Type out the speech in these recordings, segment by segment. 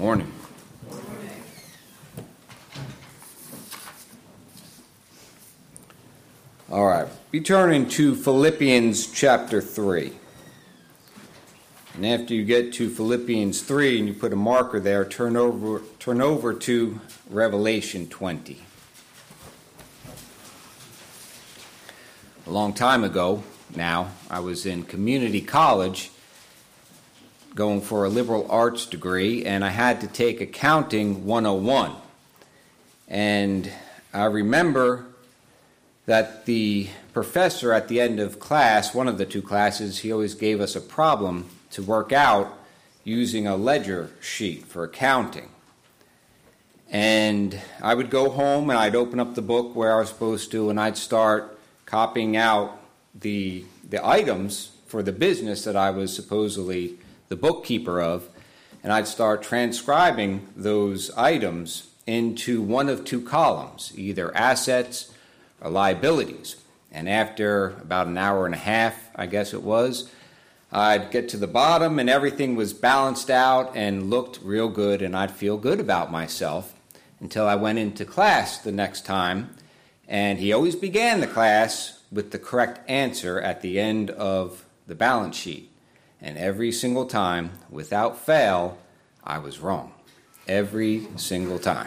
Morning. All right, be turning to Philippians chapter 3. And after you get to Philippians 3 and you put a marker there, turn over to Revelation 20. A long time ago now, I was in community college going for a liberal arts degree, and I had to take Accounting 101. And I remember that the professor at the end of class, one of the two classes, he always gave us a problem to work out using a ledger sheet for accounting. And I would go home and I'd open up the book where I was supposed to, and I'd start copying out the items for the business that I was supposedly the bookkeeper of, and I'd start transcribing those items into one of two columns, either assets or liabilities. And after about an hour and a half, I guess it was, I'd get to the bottom and everything was balanced out and looked real good, and I'd feel good about myself until I went into class the next time, and he always began the class with the correct answer at the end of the balance sheet. And every single time, without fail, I was wrong. Every single time.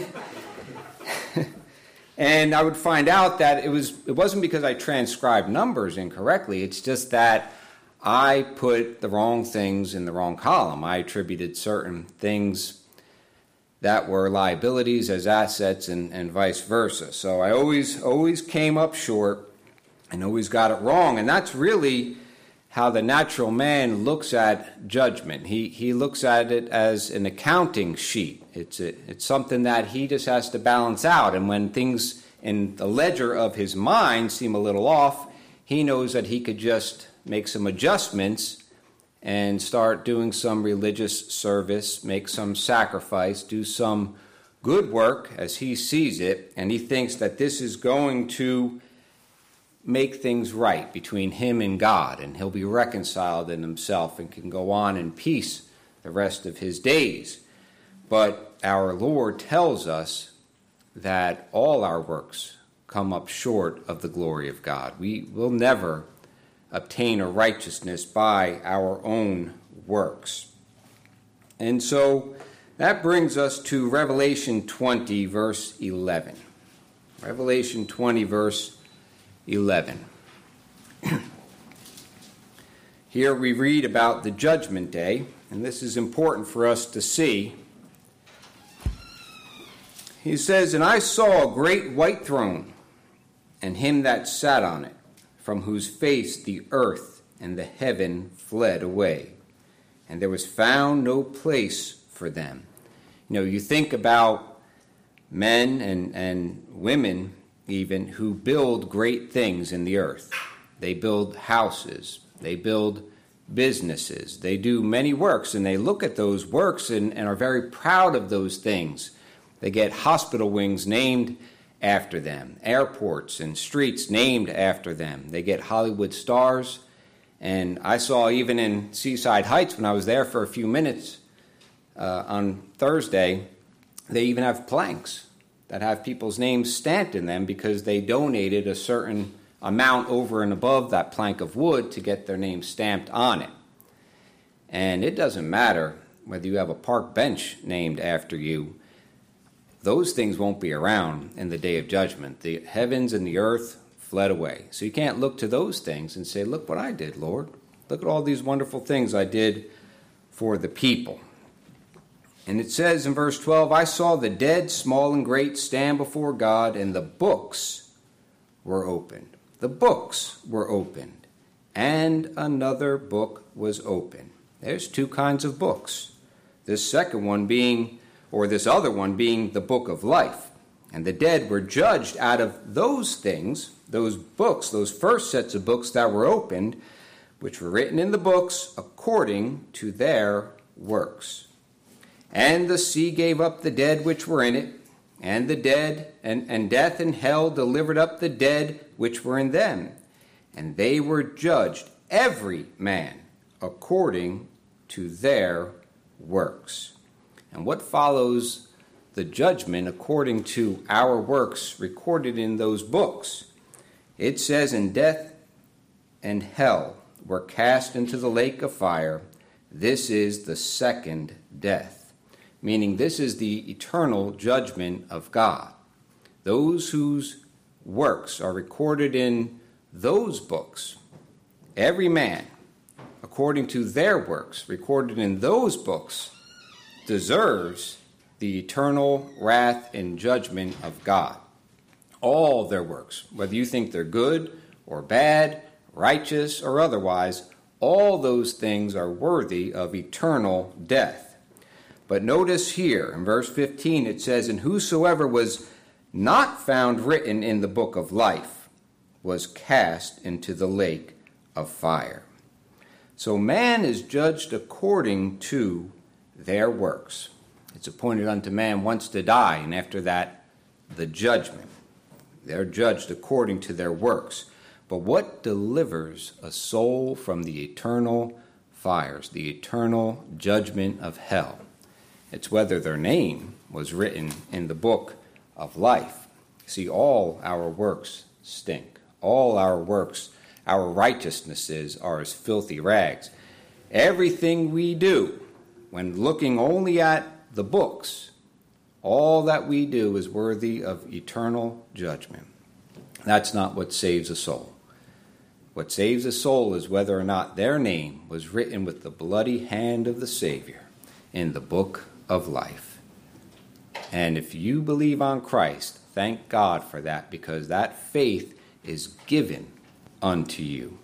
And I would find out that it wasn't because I transcribed numbers incorrectly. It's just that I put the wrong things in the wrong column. I attributed certain things that were liabilities as assets and vice versa. So I always came up short and always got it wrong. And that's really how the natural man looks at judgment. He looks at it as an accounting sheet. It's something that he just has to balance out. And when things in the ledger of his mind seem a little off, he knows that he could just make some adjustments and start doing some religious service, make some sacrifice, do some good work as he sees it. And he thinks that this is going to make things right between him and God, and he'll be reconciled in himself and can go on in peace the rest of his days. But our Lord tells us that all our works come up short of the glory of God. We will never obtain a righteousness by our own works. And so that brings us to Revelation 20, verse 11. Revelation 20, verse 11. Here we read about the judgment day, and this is important for us to see. He says, "And I saw a great white throne, and him that sat on it, from whose face the earth and the heaven fled away, and there was found no place for them." You know, you think about men and women even who build great things in the earth. They build houses, they build businesses, they do many works, and they look at those works and are very proud of those things. They get hospital wings named after them, airports and streets named after them. They get Hollywood stars. And I saw even in Seaside Heights, when I was there for a few minutes on Thursday, they even have planks that have people's names stamped in them because they donated a certain amount over and above that plank of wood to get their name stamped on it. And it doesn't matter whether you have a park bench named after you. Those things won't be around in the day of judgment. The heavens and the earth fled away. So you can't look to those things and say, "Look what I did, Lord. Look at all these wonderful things I did for the people." And it says in verse 12, "I saw the dead, small and great, stand before God, and the books were opened." The books were opened. And another book was opened. There's two kinds of books. This other one being the book of life. And the dead were judged out of those things, those books, those first sets of books that were opened, which were written in the books according to their works. And the sea gave up the dead which were in it, and the dead, and death and hell delivered up the dead which were in them. And they were judged, every man, according to their works. And what follows the judgment according to our works recorded in those books? It says, "And death and hell were cast into the lake of fire. This is the second death," meaning this is the eternal judgment of God. Those whose works are recorded in those books, every man, according to their works recorded in those books, deserves the eternal wrath and judgment of God. All their works, whether you think they're good or bad, righteous or otherwise, all those things are worthy of eternal death. But notice here in verse 15 it says, "And whosoever was not found written in the book of life was cast into the lake of fire." So man is judged according to their works. It's appointed unto man once to die, and after that, the judgment. They're judged according to their works. But what delivers a soul from the eternal fires, the eternal judgment of hell? It's whether their name was written in the book of life. See, all our works stink. All our works, our righteousnesses are as filthy rags. Everything we do, when looking only at the books, all that we do is worthy of eternal judgment. That's not what saves a soul. What saves a soul is whether or not their name was written with the bloody hand of the Savior in the book of life. And if you believe on Christ, thank God for that, because that faith is given unto you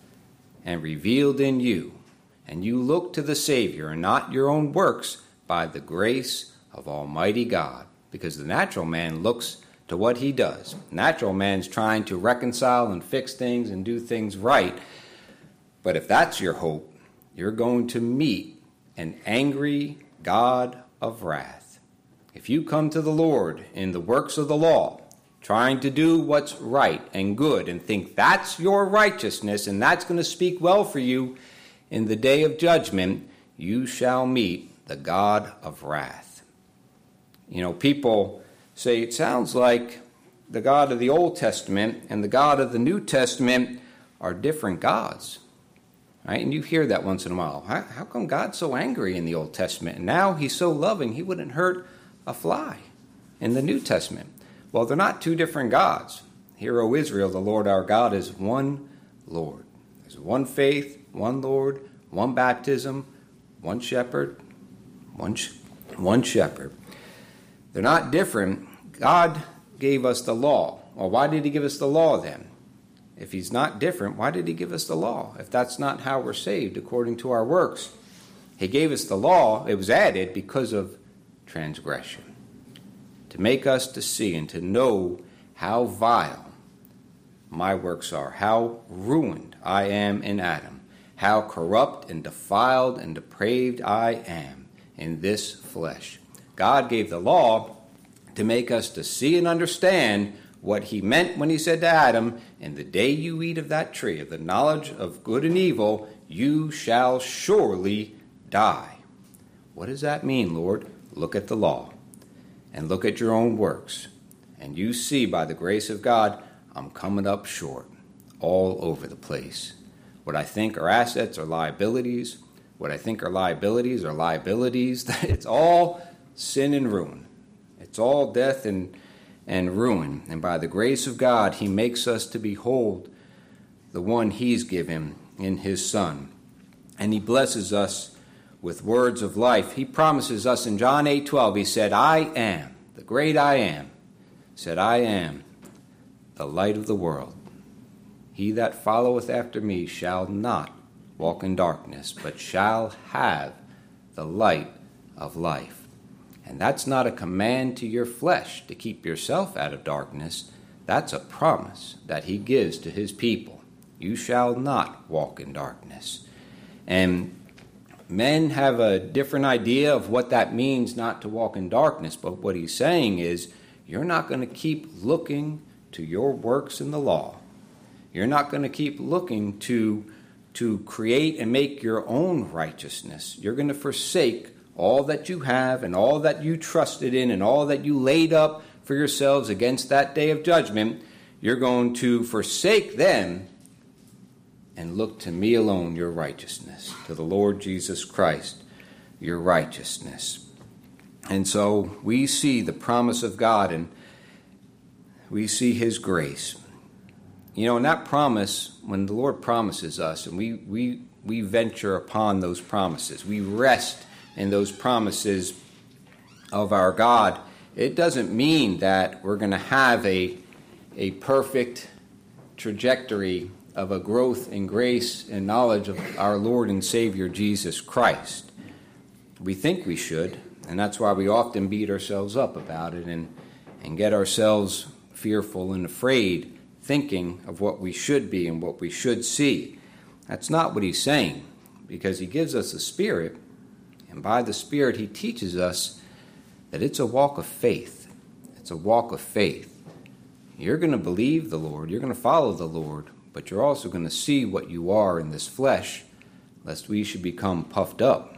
and revealed in you. And you look to the Savior and not your own works by the grace of Almighty God. Because the natural man looks to what he does. Natural man's trying to reconcile and fix things and do things right. But if that's your hope, you're going to meet an angry God of wrath. If you come to the Lord in the works of the law, trying to do what's right and good, and think that's your righteousness and that's going to speak well for you in the day of judgment, you shall meet the God of wrath. You know, people say it sounds like the God of the Old Testament and the God of the New Testament are different gods. Right? And you hear that once in a while. How come God's so angry in the Old Testament? And now he's so loving, he wouldn't hurt a fly in the New Testament. Well, they're not two different gods. Hear, O Israel, the Lord our God is one Lord. There's one faith, one Lord, one baptism, one shepherd, one shepherd. They're not different. God gave us the law. Well, why did he give us the law then? If he's not different, why did he give us the law? If that's not how we're saved according to our works. He gave us the law. It was added because of transgression, to make us to see and to know how vile my works are, how ruined I am in Adam, how corrupt and defiled and depraved I am in this flesh. God gave the law to make us to see and understand what he meant when he said to Adam, "In the day you eat of that tree of the knowledge of good and evil, you shall surely die." What does that mean, Lord? Look at the law and look at your own works, and you see by the grace of God, I'm coming up short all over the place. What I think are assets are liabilities. What I think are liabilities are liabilities. It's all sin and ruin. It's all death and ruin. And by the grace of God, he makes us to behold the one he's given in his Son. And he blesses us with words of life. He promises us in John 8:12, he said, "I am, the great I am," said, "I am the light of the world. He that followeth after me shall not walk in darkness, but shall have the light of life." And that's not a command to your flesh to keep yourself out of darkness. That's a promise that he gives to his people. You shall not walk in darkness. And men have a different idea of what that means, not to walk in darkness. But what he's saying is, you're not going to keep looking to your works in the law. You're not going to keep looking to create and make your own righteousness. You're going to forsake all that you have and all that you trusted in and all that you laid up for yourselves against that day of judgment, you're going to forsake them and look to me alone, your righteousness, to the Lord Jesus Christ, your righteousness. And so we see the promise of God and we see his grace. You know, in that promise, when the Lord promises us and we venture upon those promises, we rest in those promises of our God, it doesn't mean that we're going to have a perfect trajectory of a growth in grace and knowledge of our Lord and Savior Jesus Christ. We think we should, and that's why we often beat ourselves up about it and get ourselves fearful and afraid, thinking of what we should be and what we should see. That's not what he's saying, because he gives us the Spirit, and by the Spirit he teaches us that it's a walk of faith. It's a walk of faith. You're going to believe the Lord, you're going to follow the Lord, but you're also going to see what you are in this flesh, lest we should become puffed up.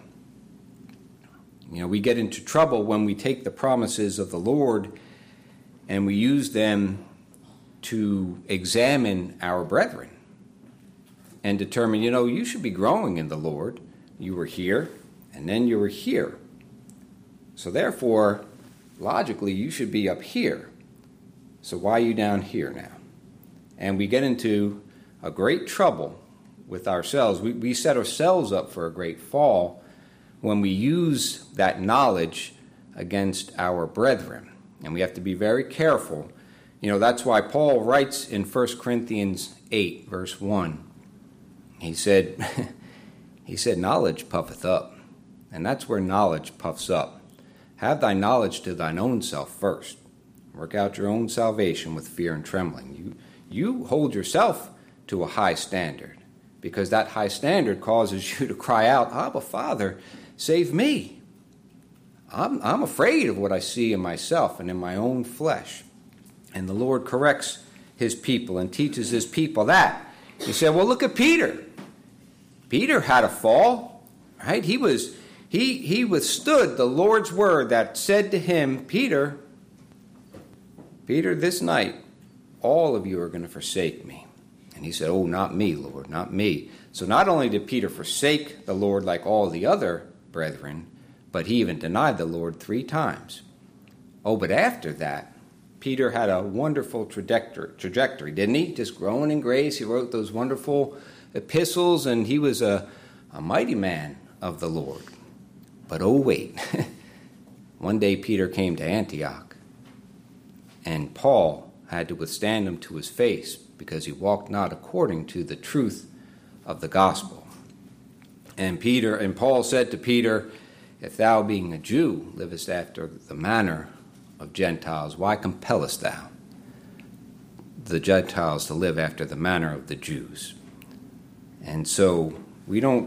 You know, we get into trouble when we take the promises of the Lord and we use them to examine our brethren and determine, you should be growing in the Lord. You were here, and then you were here. So therefore, logically, you should be up here. So why are you down here now? And we get into a great trouble with ourselves. We set ourselves up for a great fall when we use that knowledge against our brethren. And we have to be very careful. That's why Paul writes in 1 Corinthians 8, verse 1. He said, knowledge puffeth up. And that's where knowledge puffs up. Have thy knowledge to thine own self first. Work out your own salvation with fear and trembling. You hold yourself to a high standard, because that high standard causes you to cry out, Abba, Father, save me. I'm afraid of what I see in myself and in my own flesh. And the Lord corrects his people and teaches his people that. He said, well, look at Peter. Peter had a fall, right? He withstood the Lord's word that said to him, Peter, this night, all of you are going to forsake me. And he said, oh, not me, Lord, not me. So not only did Peter forsake the Lord like all the other brethren, but he even denied the Lord 3 times. Oh, but after that, Peter had a wonderful trajectory, didn't he? Just growing in grace. He wrote those wonderful epistles, and he was a mighty man of the Lord. But oh, wait. One day Peter came to Antioch, and Paul had to withstand him to his face because he walked not according to the truth of the gospel. And Paul said to Peter, if thou being a Jew livest after the manner of Gentiles, why compellest thou the Gentiles to live after the manner of the Jews? And so we're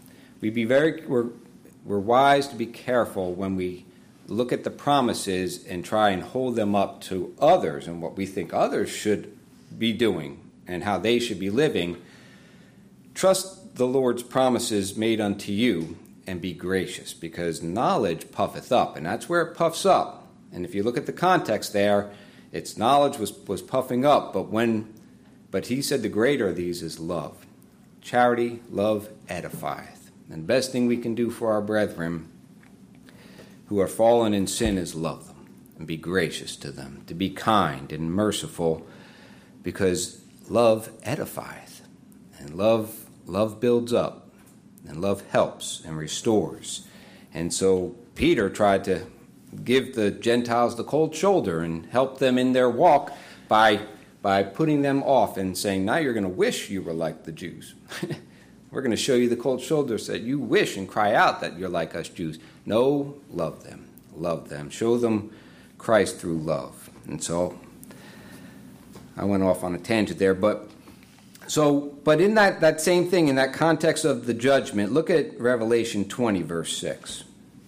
wise to be careful when we look at the promises and try and hold them up to others and what we think others should be doing and how they should be living. Trust the Lord's promises made unto you and be gracious, because knowledge puffeth up, and that's where it puffs up. And if you look at the context there, its knowledge was puffing up, but he said the greater of these is love. Charity, love edifieth. And the best thing we can do for our brethren who are fallen in sin is love them and be gracious to them, to be kind and merciful, because love edifieth, and love builds up, and love helps and restores. And so Peter tried to give the Gentiles the cold shoulder and help them in their walk by putting them off and saying, now you're going to wish you were like the Jews. We're going to show you the cold shoulder so that you wish and cry out that you're like us Jews. No, love them. Show them Christ through love. And so I went off on a tangent there, but in that same thing, in that context of the judgment, look at Revelation 20, verse 6.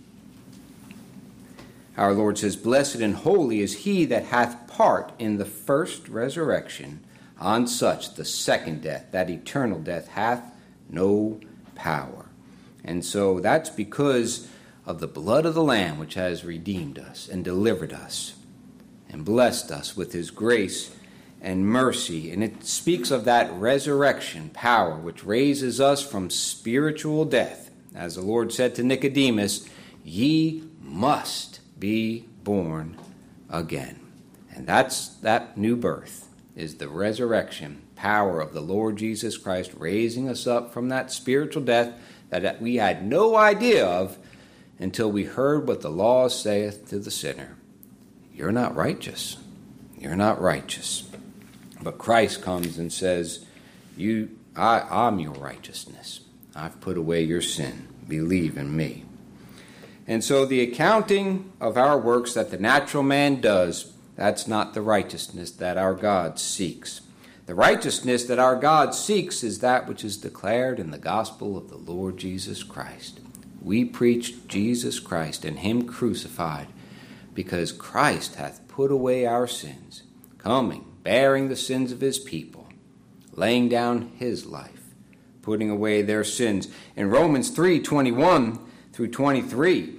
Our Lord says, blessed and holy is he that hath part in the first resurrection. On such the second death, that eternal death, hath no power. And so that's because of the blood of the Lamb, which has redeemed us and delivered us and blessed us with his grace and mercy. And it speaks of that resurrection power which raises us from spiritual death. As the Lord said to Nicodemus, ye must be born again. And that new birth is the resurrection power of the Lord Jesus Christ, raising us up from that spiritual death that we had no idea of until we heard what the law saith to the sinner. You're not righteous. You're not righteous. But Christ comes and says, I'm your righteousness. I've put away your sin. Believe in me. And so the accounting of our works that the natural man does, that's not the righteousness that our God seeks. The righteousness that our God seeks is that which is declared in the gospel of the Lord Jesus Christ. We preach Jesus Christ and him crucified, because Christ hath put away our sins, coming, bearing the sins of his people, laying down his life, putting away their sins. In Romans 3:21 through 23,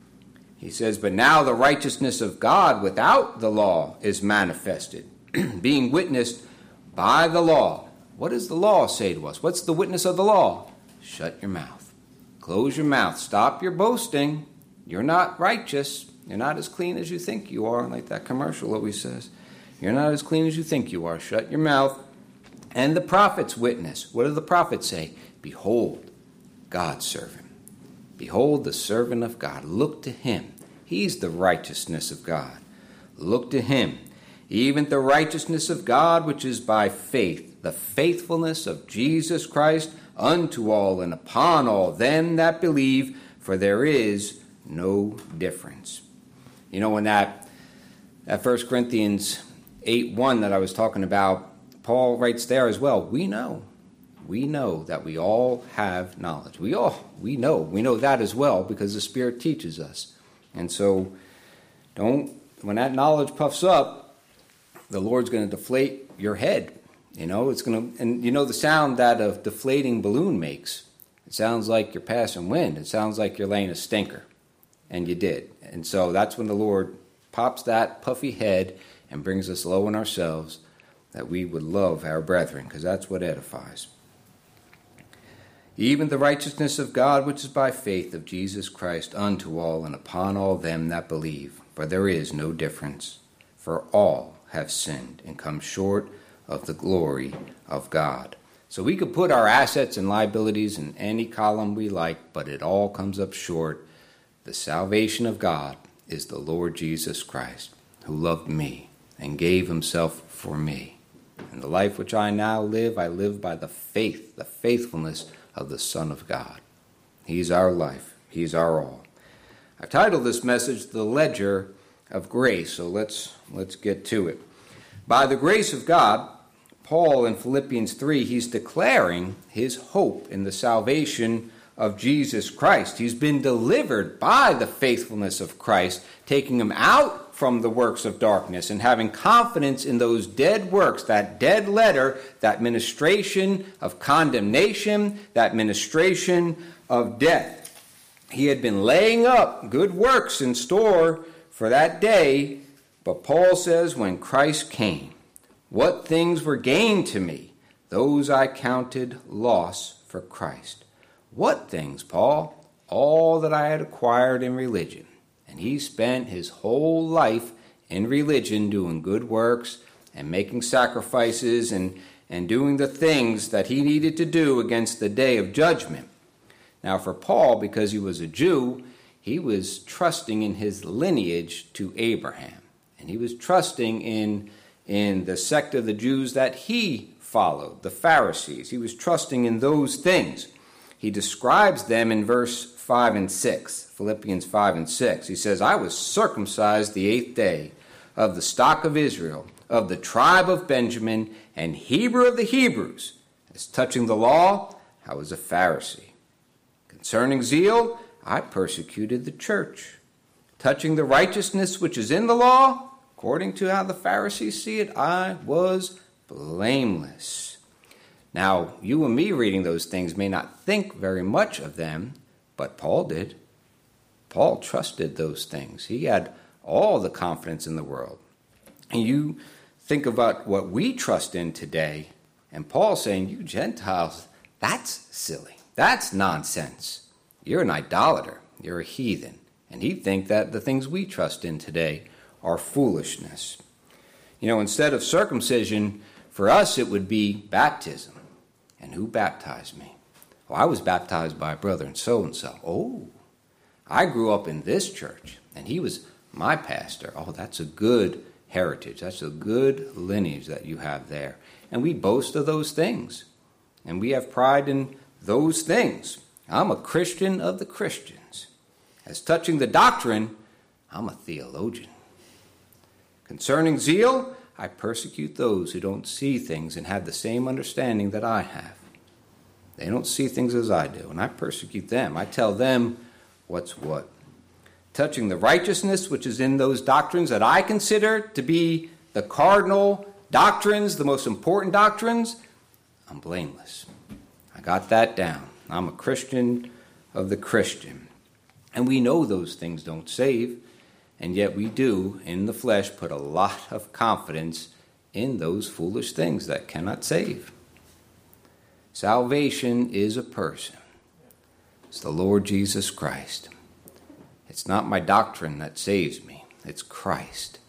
he says, but now the righteousness of God without the law is manifested, being witnessed by the law. What does the law say to us? What's the witness of the law? Shut your mouth. Close your mouth. Stop your boasting. You're not righteous. You're not as clean as you think you are, like that commercial always says. You're not as clean as you think you are. Shut your mouth. And the prophets witness. What do the prophets say? Behold, God's servant. Behold the servant of God. Look to him. He's the righteousness of God. Look to him. Even the righteousness of God, which is by faith, the faithfulness of Jesus Christ unto all and upon all them that believe, for there is no difference. You know, in that 1 Corinthians 8:1 that I was talking about, Paul writes there as well, we know that we all have knowledge. We know that as well, because the Spirit teaches us. And so when that knowledge puffs up, the Lord's going to deflate your head. It's going to, and the sound that a deflating balloon makes. It sounds like you're passing wind. It sounds like you're laying a stinker. And you did. And so that's when the Lord pops that puffy head and brings us low in ourselves, that we would love our brethren, because that's what edifies. Even the righteousness of God, which is by faith of Jesus Christ unto all and upon all them that believe. For there is no difference. For all have sinned and come short of the glory of God. So we could put our assets and liabilities in any column we like, but it all comes up short. The salvation of God is the Lord Jesus Christ, who loved me and gave himself for me. And the life which I now live, I live by the faithfulness of the Son of God. He's our life. He's our all. I've titled this message, The Ledger of Grace, so let's get to it. By the grace of God, Paul in Philippians 3, he's declaring his hope in the salvation of Jesus Christ. He's been delivered by the faithfulness of Christ, taking him out from the works of darkness and having confidence in those dead works, that dead letter, that ministration of condemnation, that ministration of death. He had been laying up good works in store for that day, but Paul says, when Christ came, what things were gained to me, those I counted loss for Christ. What things, Paul? All that I had acquired in religion. And he spent his whole life in religion doing good works and making sacrifices and doing the things that he needed to do against the day of judgment. Now for Paul, because he was a Jew, he was trusting in his lineage to Abraham. And he was trusting in the sect of the Jews that he followed, the Pharisees. He was trusting in those things. He describes them in verse 5 and 6, Philippians 5 and 6. He says, I was circumcised the 8th day, of the stock of Israel, of the tribe of Benjamin, and Hebrew of the Hebrews. As touching the law, I was a Pharisee. Concerning zeal, I persecuted the church. Touching the righteousness which is in the law, according to how the Pharisees see it, I was blameless. Now, you and me reading those things may not think very much of them, but Paul did. Paul trusted those things. He had all the confidence in the world. And you think about what we trust in today, and Paul's saying, you Gentiles, that's silly. That's nonsense. You're an idolater. You're a heathen. And he'd think that the things we trust in today are foolishness. Instead of circumcision, for us it would be baptism. And who baptized me? Well, I was baptized by a brother and so-and-so. Oh, I grew up in this church, and he was my pastor. Oh, that's a good heritage. That's a good lineage that you have there. And we boast of those things. And we have pride in those things. I'm a Christian of the Christians. As touching the doctrine, I'm a theologian. Concerning zeal, I persecute those who don't see things and have the same understanding that I have. They don't see things as I do, and I persecute them. I tell them what's what. Touching the righteousness which is in those doctrines that I consider to be the cardinal doctrines, the most important doctrines, I'm blameless. I got that down. I'm a Christian of the Christian. And we know those things don't save, and yet we do, in the flesh, put a lot of confidence in those foolish things that cannot save. Salvation is a person. It's the Lord Jesus Christ. It's not my doctrine that saves me. It's Christ.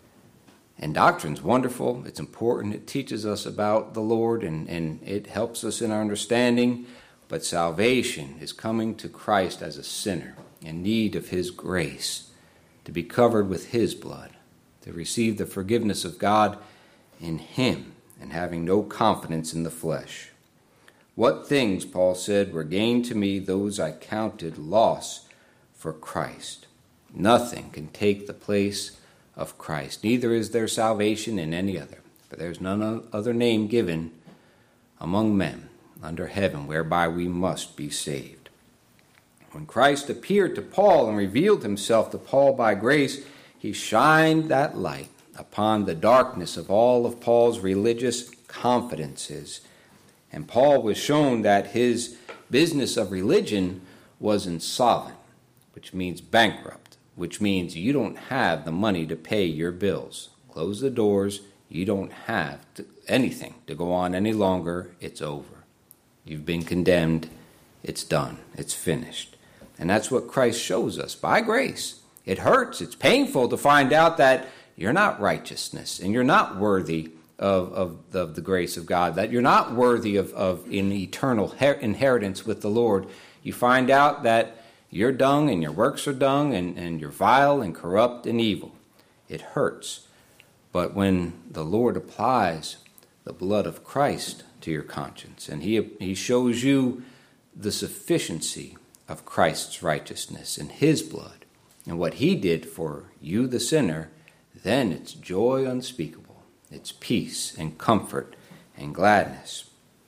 And doctrine's wonderful. It's important. It teaches us about the Lord, and it helps us in our understanding. But salvation is coming to Christ as a sinner in need of his grace, to be covered with his blood, to receive the forgiveness of God in him, and having no confidence in the flesh. What things, Paul said, were gain to me, those I counted loss for Christ. Nothing can take the place of Christ. Neither is there salvation in any other, for there is none other name given among men under heaven whereby we must be saved. When Christ appeared to Paul and revealed himself to Paul by grace, he shined that light upon the darkness of all of Paul's religious confidences. And Paul was shown that his business of religion was insolvent, which means bankrupt, which means you don't have the money to pay your bills. Close the doors. You don't have anything to go on any longer. It's over. You've been condemned. It's done. It's finished. And that's what Christ shows us by grace. It hurts. It's painful to find out that you're not righteousness and you're not worthy of the grace of God, that you're not worthy of an eternal inheritance with the Lord. You find out that you're dung and your works are dung and you're vile and corrupt and evil. It hurts. But when the Lord applies the blood of Christ to your conscience and he shows you the sufficiency of Christ's righteousness and his blood and what he did for you, the sinner, then it's joy unspeakable. It's peace and comfort and gladness.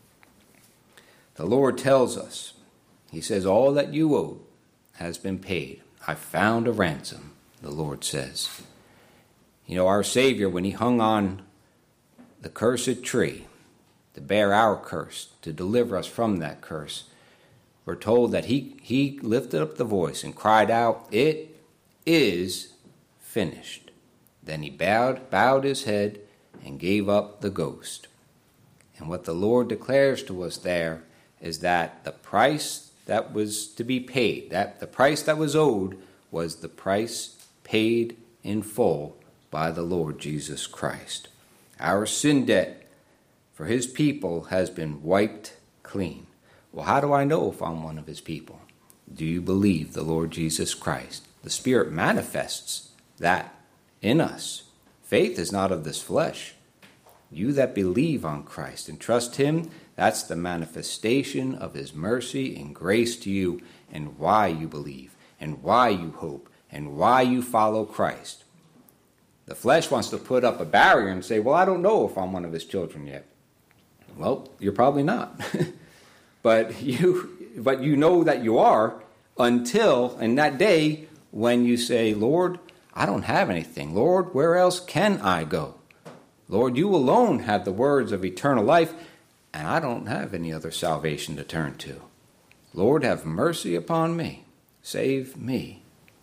The Lord tells us, he says, all that you owed has been paid. I found a ransom, the Lord says. Our Savior, when he hung on the cursed tree to bear our curse, to deliver us from that curse, we're told that he lifted up the voice and cried out, "It is finished." Then he bowed his head and gave up the ghost. And what the Lord declares to us there is that the price that was to be paid, that the price that was owed, was the price paid in full by the Lord Jesus Christ. Our sin debt for his people has been wiped clean. Well, how do I know if I'm one of his people? Do you believe the Lord Jesus Christ? The Spirit manifests that in us. Faith is not of this flesh. You that believe on Christ and trust him, that's the manifestation of his mercy and grace to you, and why you believe, and why you hope, and why you follow Christ. The flesh wants to put up a barrier and say, well, I don't know if I'm one of his children yet. Well, you're probably not. But you know that you are until in that day when you say, Lord, I don't have anything. Lord, where else can I go? Lord, you alone have the words of eternal life, and I don't have any other salvation to turn to. Lord, have mercy upon me. Save me.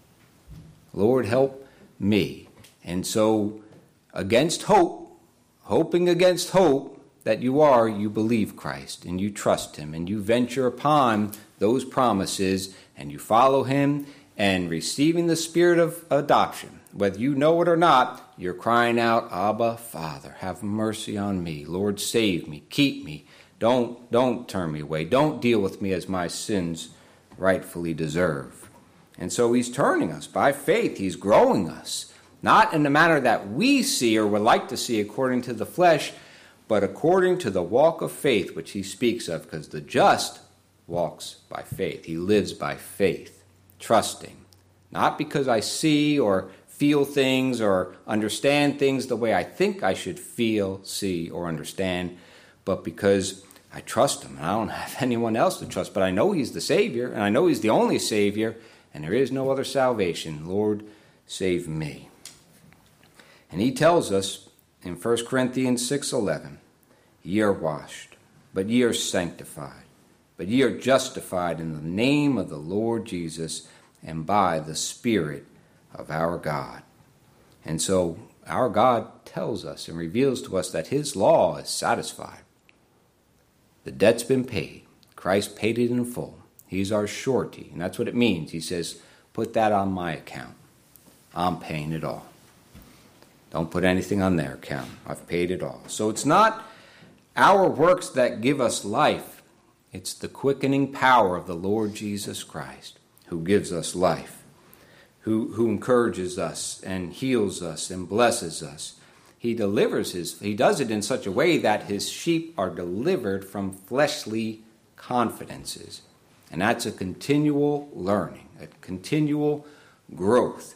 Lord, help me. And so against hope, hoping against hope that you believe Christ and you trust him and you venture upon those promises and you follow him and receiving the spirit of adoption. Whether you know it or not, you're crying out, Abba, Father, have mercy on me. Lord, save me, keep me. Don't turn me away. Don't deal with me as my sins rightfully deserve. And so he's turning us by faith. He's growing us, not in the manner that we see or would like to see according to the flesh, but according to the walk of faith which he speaks of, because the just walks by faith. He lives by faith, trusting, not because I see or feel things or understand things the way I think I should feel, see, or understand, but because I trust him. I don't have anyone else to trust, but I know he's the Savior, and I know he's the only Savior, and there is no other salvation. Lord, save me. And he tells us in 1 Corinthians 6:11, ye are washed, but ye are sanctified, but ye are justified in the name of the Lord Jesus and by the Spirit of our God. And so our God tells us and reveals to us that his law is satisfied. The debt's been paid. Christ paid it in full. He's our surety, and that's what it means. He says, put that on my account. I'm paying it all. Don't put anything on their account. I've paid it all. So it's not our works that give us life. It's the quickening power of the Lord Jesus Christ who gives us life, who encourages us and heals us and blesses us. He does it in such a way that his sheep are delivered from fleshly confidences. And that's a continual learning, a continual growth.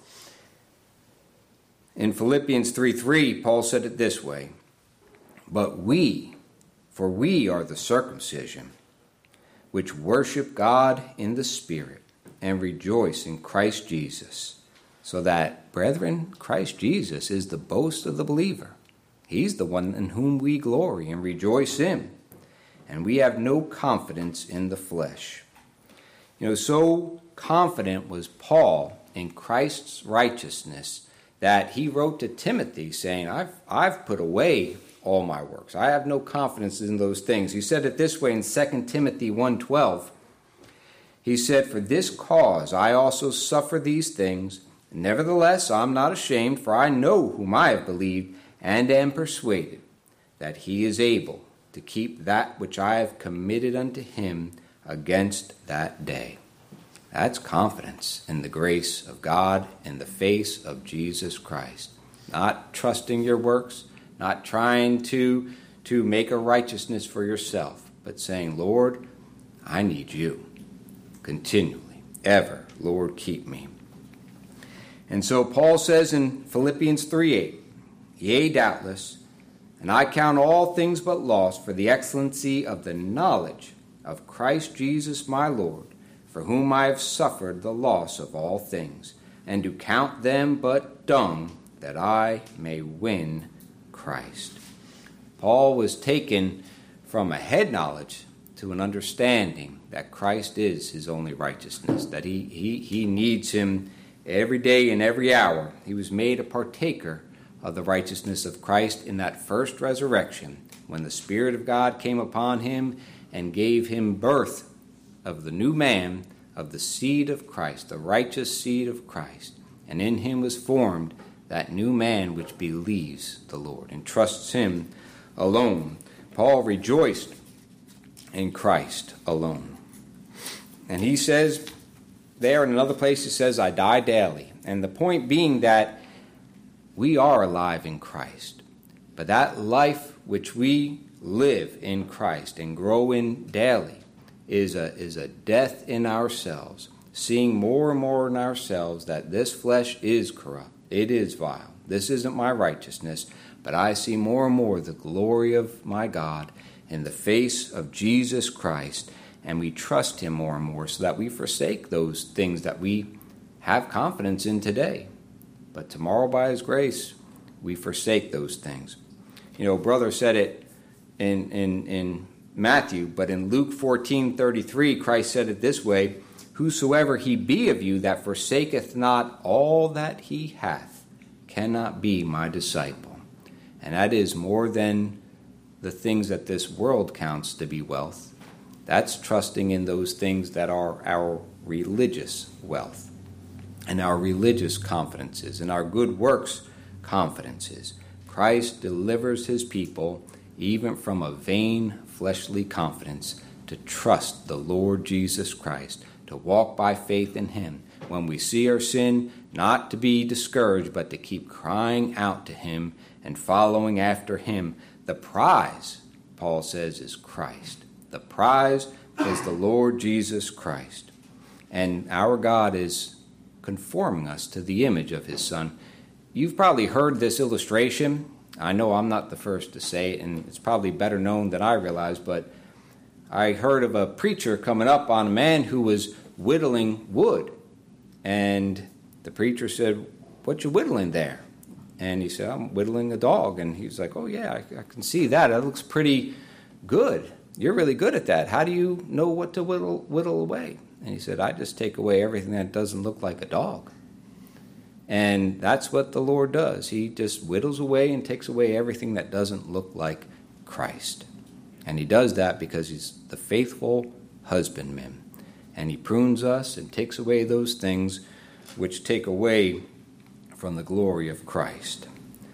In Philippians 3:3, Paul said it this way, but we are the circumcision, which worship God in the Spirit and rejoice in Christ Jesus. So that, brethren, Christ Jesus is the boast of the believer. He's the one in whom we glory and rejoice in. And we have no confidence in the flesh. So confident was Paul in Christ's righteousness that he wrote to Timothy saying, I've put away all my works. I have no confidence in those things. He said it this way in 2 Timothy 1:12. He said, for this cause I also suffer these things. Nevertheless, I'm not ashamed, for I know whom I have believed, and am persuaded that he is able to keep that which I have committed unto him against that day. That's confidence in the grace of God in the face of Jesus Christ. Not trusting your works, not trying to make a righteousness for yourself, but saying, Lord, I need you continually, ever. Lord, keep me. And so Paul says in Philippians 3:8, yea, doubtless, and I count all things but loss for the excellency of the knowledge of Christ Jesus my Lord, for whom I have suffered the loss of all things, and do count them but dung, that I may win Christ. Paul was taken from a head knowledge to an understanding that Christ is his only righteousness, that he needs him every day and every hour. He was made a partaker of the righteousness of Christ in that first resurrection, when the Spirit of God came upon him and gave him birth of the new man, of the seed of Christ, the righteous seed of Christ. And in him was formed that new man which believes the Lord and trusts him alone. Paul rejoiced in Christ alone. And he says there in another place, he says, I die daily. And the point being that we are alive in Christ. But that life which we live in Christ and grow in daily is a death in ourselves, seeing more and more in ourselves that this flesh is corrupt. It is vile. This isn't my righteousness, but I see more and more the glory of my God in the face of Jesus Christ, and we trust him more and more so that we forsake those things that we have confidence in today. But tomorrow, by his grace, we forsake those things. Brother said it in Matthew, but in Luke 14:33, Christ said it this way, whosoever he be of you that forsaketh not all that he hath cannot be my disciple. And that is more than the things that this world counts to be wealth. That's trusting in those things that are our religious wealth and our religious confidences and our good works confidences. Christ delivers his people even from a vain fleshly confidence to trust the Lord Jesus Christ, to walk by faith in him. When we see our sin, not to be discouraged, but to keep crying out to him and following after him. The prize, Paul says, is Christ. The prize is the Lord Jesus Christ. And our God is conforming us to the image of his Son. You've probably heard this illustration. I know I'm not the first to say it, and it's probably better known than I realize, but I heard of a preacher coming up on a man who was whittling wood. And the preacher said, "What you whittling there?" And he said, "I'm whittling a dog." And he's like, "Oh, yeah, I can see that. That looks pretty good. You're really good at that. How do you know what to whittle away?" And he said, "I just take away everything that doesn't look like a dog." And that's what the Lord does. He just whittles away and takes away everything that doesn't look like Christ. And he does that because he's the faithful husbandman. And he prunes us and takes away those things which take away from the glory of Christ.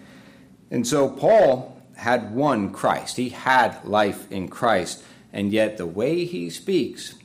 And so Paul had won Christ. He had life in Christ. And yet the way he speaks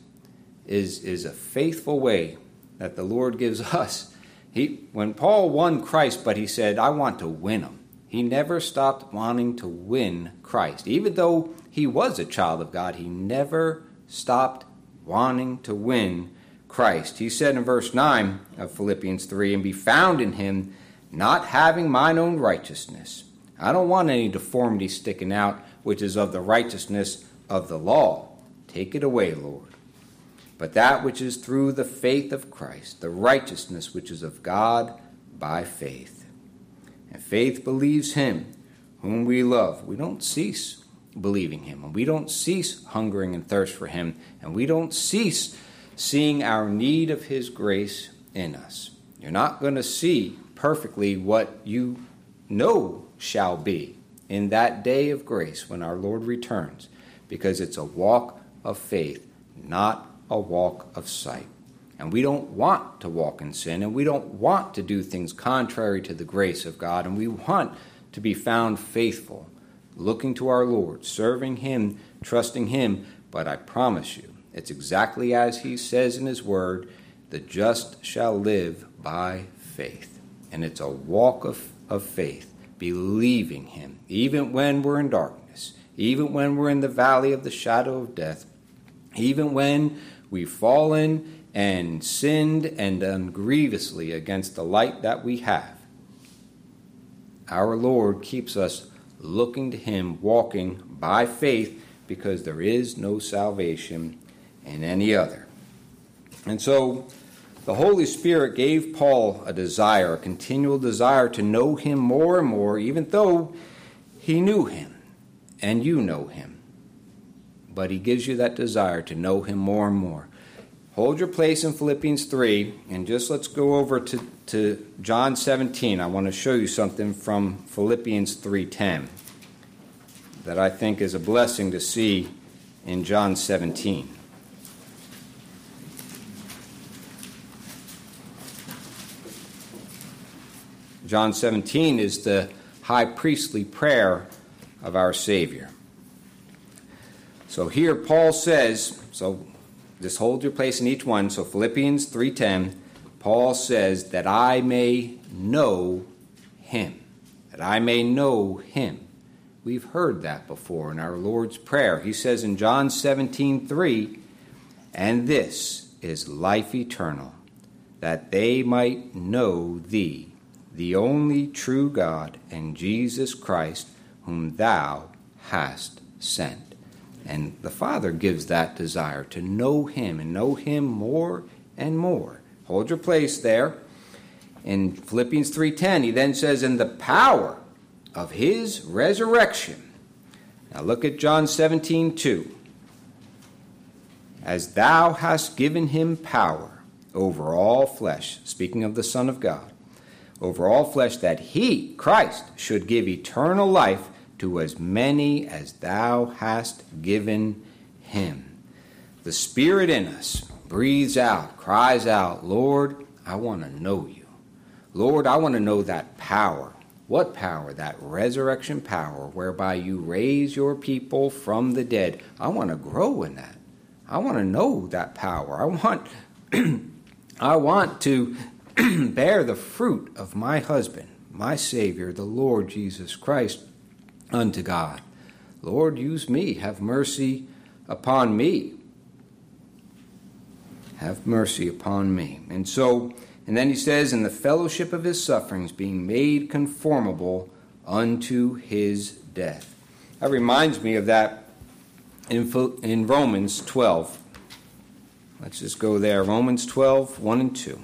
is a faithful way that the Lord gives us. When Paul won Christ, but he said, "I want to win him." He never stopped wanting to win Christ. Even though he was a child of God, he never stopped wanting to win Christ. He said in verse 9 of Philippians 3, "And be found in him, not having mine own righteousness." I don't want any deformity sticking out, which is of the righteousness of the law. Take it away, Lord. But that which is through the faith of Christ, the righteousness which is of God by faith. And faith believes him whom we love. We don't cease believing him, and we don't cease hungering and thirst for him, and we don't cease seeing our need of his grace in us. You're not going to see perfectly what you know shall be in that day of grace when our Lord returns, because it's a walk of faith, not a walk of sight. And we don't want to walk in sin, and we don't want to do things contrary to the grace of God, and we want to be found faithful, looking to our Lord, serving him, trusting him. But I promise you, it's exactly as he says in his word, the just shall live by faith. And it's a walk of faith, believing him, even when we're in darkness, even when we're in the valley of the shadow of death, even when we've fallen and sinned and done grievously against the light that we have. Our Lord keeps us looking to him, walking by faith, because there is no salvation in any other. And so the Holy Spirit gave Paul a desire, a continual desire to know him more and more, even though he knew him and you know him. But he gives you that desire to know him more and more. Hold your place in Philippians 3, and just let's go over to John 17. I want to show you something from Philippians 3:10 that I think is a blessing to see in John 17. John 17 is the high priestly prayer of our Savior. So here Paul says, so just hold your place in each one. So Philippians 3:10, Paul says, that I may know him. That I may know him. We've heard that before in our Lord's Prayer. He says in John 17:3, and this is life eternal, that they might know thee, the only true God, and Jesus Christ, whom thou hast sent. And the Father gives that desire to know him and know him more and more. Hold your place there. In Philippians 3:10, he then says, in the power of his resurrection. Now look at John 17:2. As thou hast given him power over all flesh, speaking of the Son of God, over all flesh, that he, Christ, should give eternal life to as many as thou hast given him. The Spirit in us breathes out, cries out, Lord, I want to know you. Lord, I want to know that power. What power? That resurrection power whereby you raise your people from the dead. I want to grow in that. I want to know that power. I want to bear the fruit of my husband, my Savior, the Lord Jesus Christ, unto God. Lord, use me. Have mercy upon me. Have mercy upon me. And then he says, in the fellowship of his sufferings, being made conformable unto his death. That reminds me of that in Romans 12. Let's just go there. Romans 12, 1 and 2.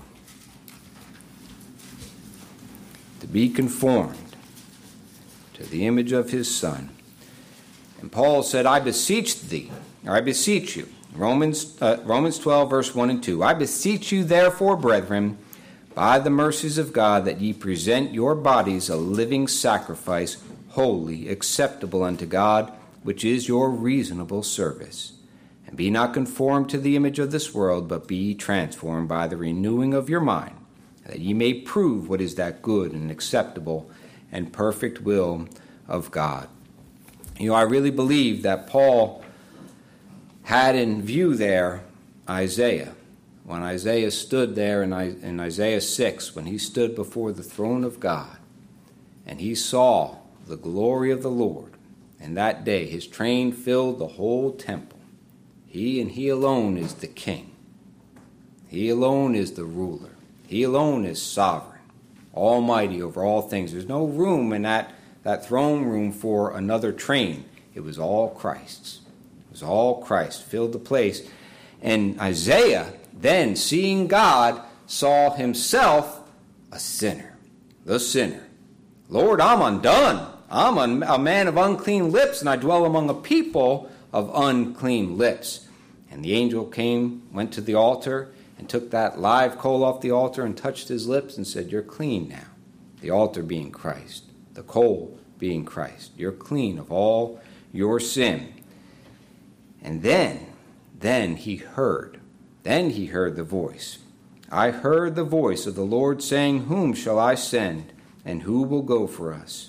To be conformed to the image of his Son. And Paul said, I beseech thee, or I beseech you. Romans 12, verse 1 and 2. I beseech you, therefore, brethren, by the mercies of God, that ye present your bodies a living sacrifice, holy, acceptable unto God, which is your reasonable service. And be not conformed to the image of this world, but be transformed by the renewing of your mind, that ye may prove what is that good and acceptable and perfect will of God. You know, I really believe that Paul had in view there Isaiah. When Isaiah stood there in Isaiah 6, when he stood before the throne of God, and he saw the glory of the Lord, and that day his train filled the whole temple. He and he alone is the king. He alone is the ruler. He alone is sovereign, almighty over all things. There's no room in that throne room for another train. It was all Christ's. It was all Christ, filled the place. And Isaiah, then seeing God, saw himself a sinner, the sinner. Lord, I'm undone. I'm a man of unclean lips, and I dwell among a people of unclean lips. And the angel went to the altar, and took that live coal off the altar and touched his lips and said, you're clean now. The altar being Christ, the coal being Christ. You're clean of all your sin. And then he heard the voice. I heard the voice of the Lord saying, whom shall I send, and who will go for us?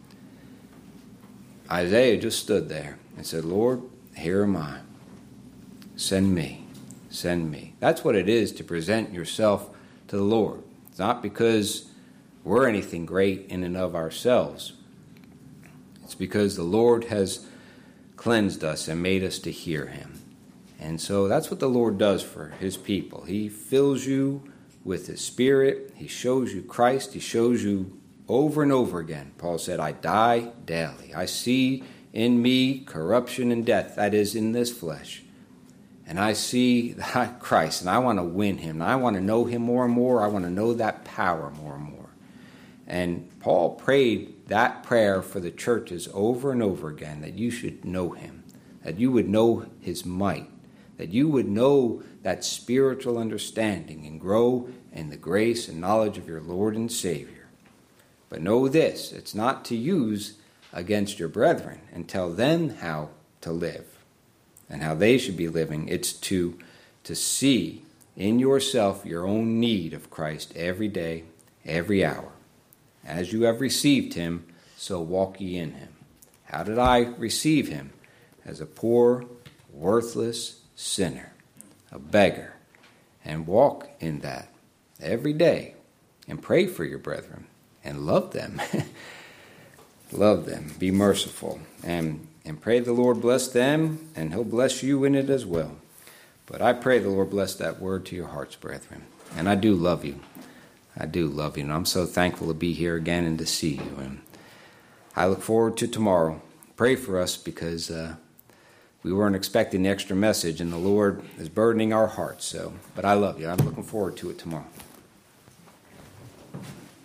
Isaiah just stood there and said, Lord, here am I. Send me. Send me. That's what it is to present yourself to the Lord. It's not because we're anything great in and of ourselves. It's because the Lord has cleansed us and made us to hear him. And so that's what the Lord does for his people. He fills you with his Spirit. He shows you Christ. He shows you over and over again. Paul said, I die daily. I see in me corruption and death, that is, in this flesh. And I see that Christ, and I want to win him. And I want to know him more and more. I want to know that power more and more. And Paul prayed that prayer for the churches over and over again, that you should know him, that you would know his might, that you would know that spiritual understanding and grow in the grace and knowledge of your Lord and Savior. But know this, it's not to use against your brethren and tell them how to live and how they should be living. It's to see in yourself your own need of Christ every day, every hour. As you have received him, so walk ye in him. How did I receive him? As a poor, worthless sinner, a beggar, and walk in that every day and pray for your brethren and love them. Love them. Be merciful and pray the Lord bless them, and he'll bless you in it as well. But I pray the Lord bless that word to your hearts, brethren. And I do love you. I do love you, and I'm so thankful to be here again and to see you. And I look forward to tomorrow. Pray for us, because we weren't expecting the extra message, and the Lord is burdening our hearts. But I love you. I'm looking forward to it tomorrow.